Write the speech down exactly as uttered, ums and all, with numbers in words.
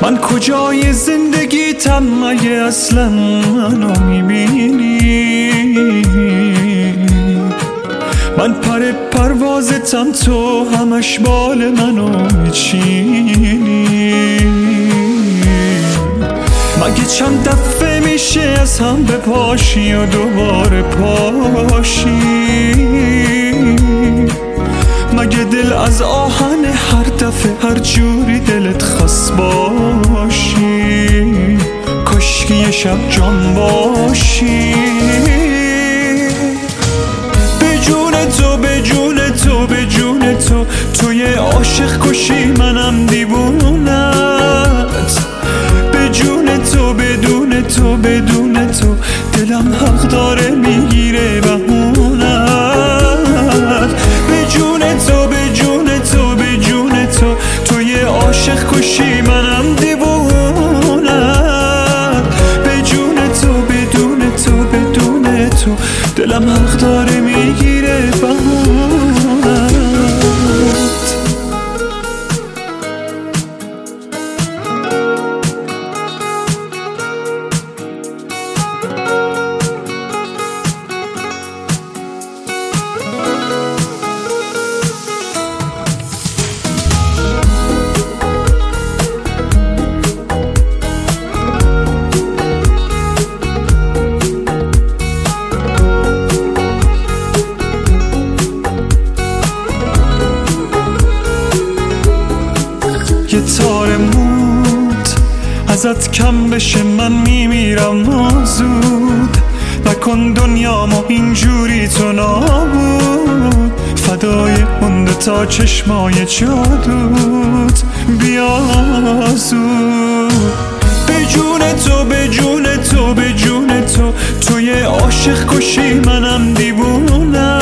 من کجای زندگیتم مگه اصلا منو میبینی؟ من پر پروازتم تو همش بال منو میچینی. مگه چند دفعه میشه از هم بپاشی و دوباره پاشی؟ مگه دل از آهن هر دفعه هر جوری دلت خواست باشی؟ کاشکی یه شب جان باشی. به جون تو به جون تو به جون تو توی عاشق کشی منم دیوونت. به جون تو بدون تو بدون تو دلم حق داره میگیره بهونت. به جون تو به جون تو به جون تو توی عاشق کشی منم دیوونت. به جون تو بدون تو بدون تو دلم حق داره میگیره بهونت. یه تار موت ازت کم بشه من میمیرم زود. نکن دنیامو اینجوری تو نابود. فدای اون تا چشمای جادوت بیا زود. به جون تو به جون تو به جون تو توی عاشق کشی منم دیوونم.